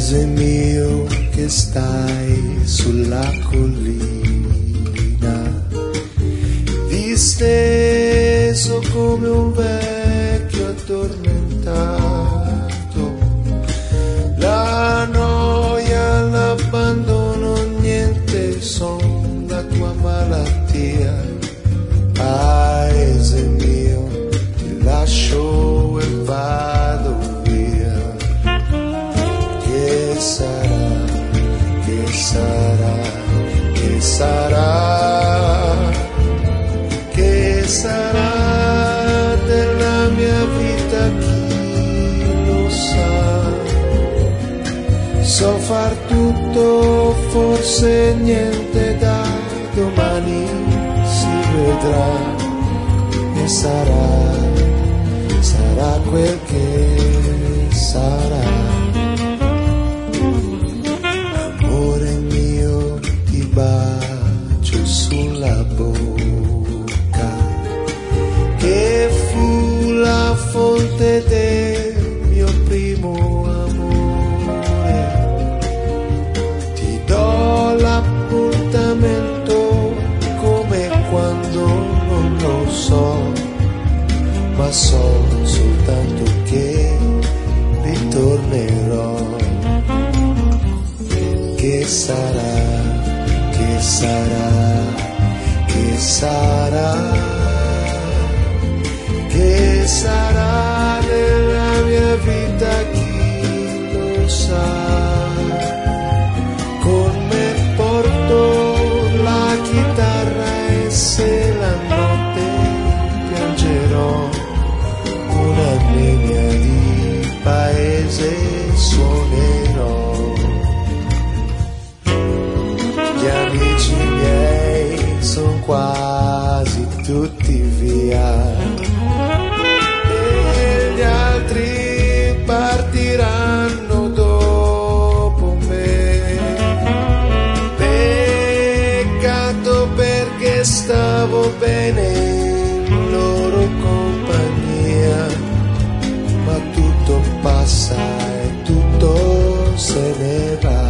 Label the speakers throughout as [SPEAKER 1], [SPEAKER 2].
[SPEAKER 1] Paese mio che stai sulla collina, disteso come un vecchio addormentato, la noia, l'abbandono, niente son la tua malattia. Paese mio, ti lascio e vado via. Che sarà, che sarà, che sarà, che sarà della mia vita, chi lo sa. So far tutto, forse niente, da domani si vedrà. E sarà, sarà quel che sarà. Amore mio, ti bacio sulla bocca, che fu la fonte del mio primo amore. Ti do l'appuntamento come quando non lo so, ma so soltanto che ritornerò. Che sarà, che sarà, che sarà, che sarà nella mia vita, chi lo sa. Con me porto la chitarra e se la notte piangerò, una linea di paese suonerò. Gli amici miei son quasi tutti via e gli altri partiranno dopo me. Peccato, perché stavo bene in loro compagnia, ma tutto passa e tutto se ne va.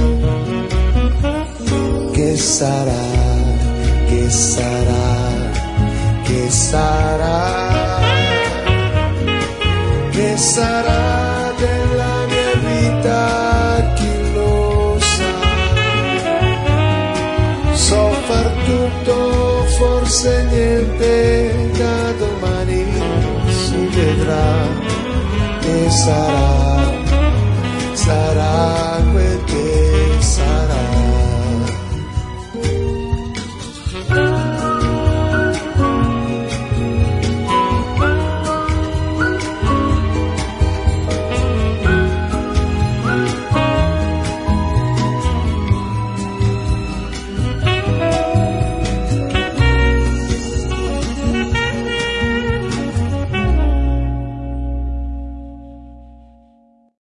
[SPEAKER 1] Che sarà, che sarà, che sarà, che sarà della mia vita, chi lo sa. So far tutto, forse niente, da domani si vedrà. Che sarà.